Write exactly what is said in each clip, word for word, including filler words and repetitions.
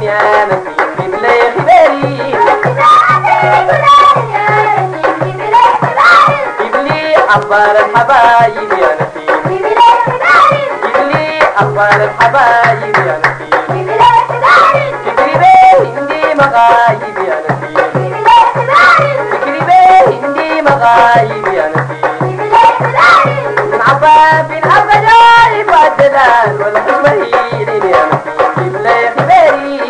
يا نسيم ببلاي خباري جيبلي أخبار الحبايب يا نسيم جيبلي أخبار الحبايب يا نسيم فكري بيه هندي مغايب يا نسيم فكري بيه هندي مغايب يا نسيم من عبا بن عبا جايب والدلال والحكمة هيلين يا نسيم ببلاي خباري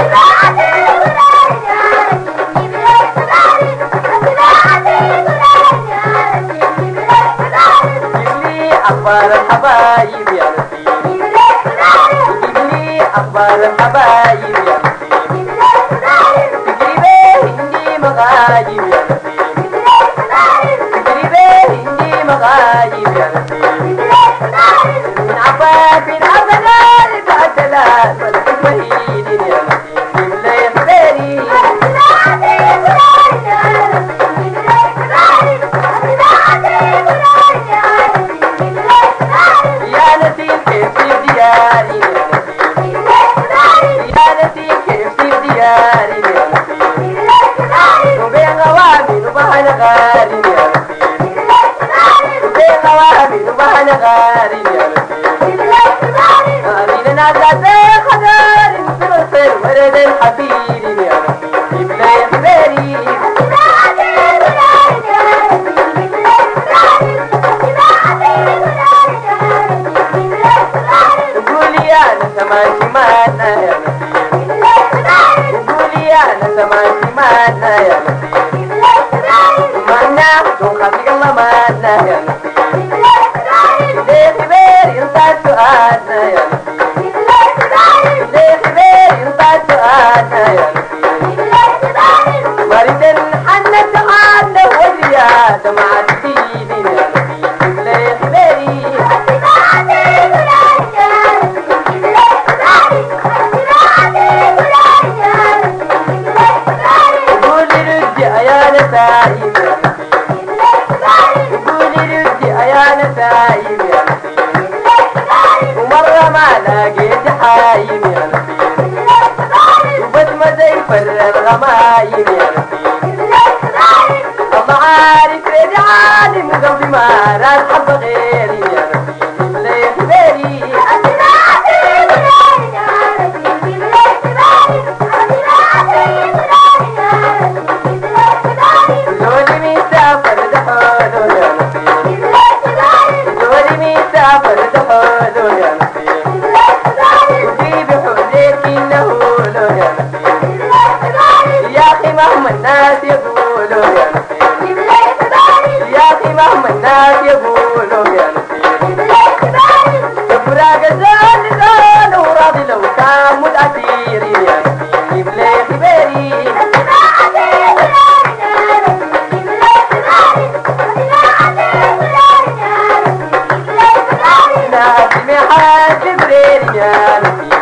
أخبار الحبايب يا نسيم جيبلي أخبار الحبايب يا نسيم فكري بيه هندي مغايب يا نسيم فكري بيه هندي مغايب يا نسيم من عباد بن عبد الغالب عالدلال والحكمة هيلين يا نسيم جيبلي خباري أنا غارب يا نسيم وبين غوامي وأنا غارب يا نسيم أمين نازلة خدار سلسل ورد الحبيب يا نسيم بلاي خباري قولي يا نسمة شمالنا يا نسيم قولي يا نسمة شمالنا يا نسيم خلق الله مالنا يا نسيم ليه خبير ينطى سؤالنا يا نسيم ليه خبير ينطى سؤالنا يا نسيم مريد الحنة سؤالنا وزيادة مع الدين يا نسيم ليه خبيري قولي رجع يا نسايم يا نسيم يا نسايم يا نسيم ومرة ما لقيت حايم يا نسيم وبس ما زي فر الغمايم يا نسيم الله عارف ريد عالم قلبي ما راس حب غيري يا نسيم ليه خباري لولي مسافر دحوله يا نسيم سافر دحوله يا نسيم وجيبي حوليك النهوله يا نسيم يا أخي مهما الناس يقولوا يا نسيم يا أخي مهما الناس يقولوا يا نسيم فراق الزول زول وراضي لو كان متأثير يا نسيم بلاي خباري حاج برير يا نسيم